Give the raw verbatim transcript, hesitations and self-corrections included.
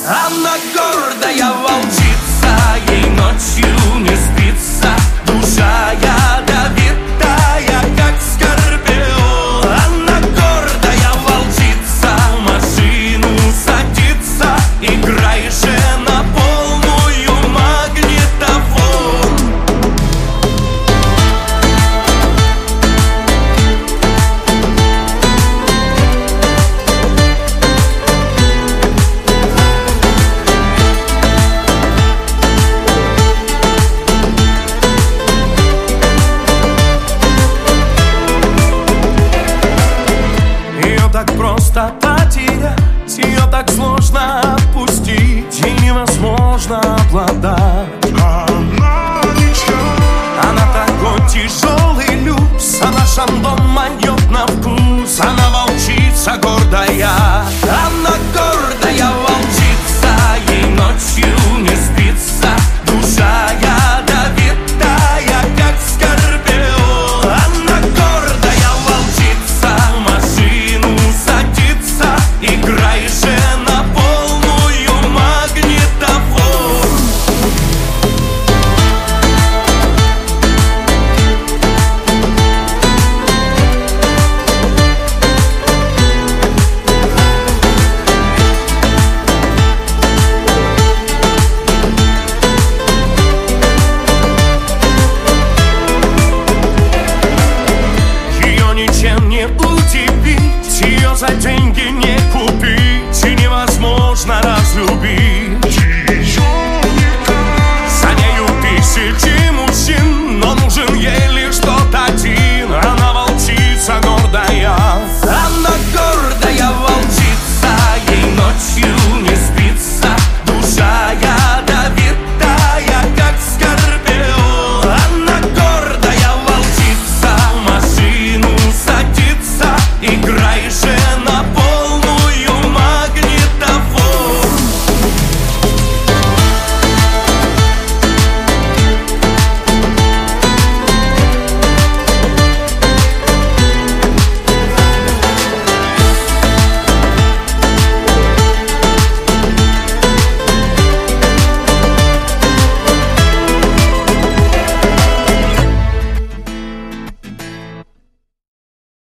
Она гордая волчица, ей ночью не спится, душа ядовитая, как скорпион. Она гордая волчица, в машину садится, играй же на полную магнитофон. Так просто потерять, ее так сложно отпустить, ей невозможно обладать. Она ничего. Она такой тяжелый люкс, она шандон моет на вкус. Она волчица гордая, она гордая волчица, ей ночью не спится, душа ядовитая, как скорпион. Она гордая волчица, в машину садится, играй же на полную магнитофон. Ее ничем не удивить, ее за деньги не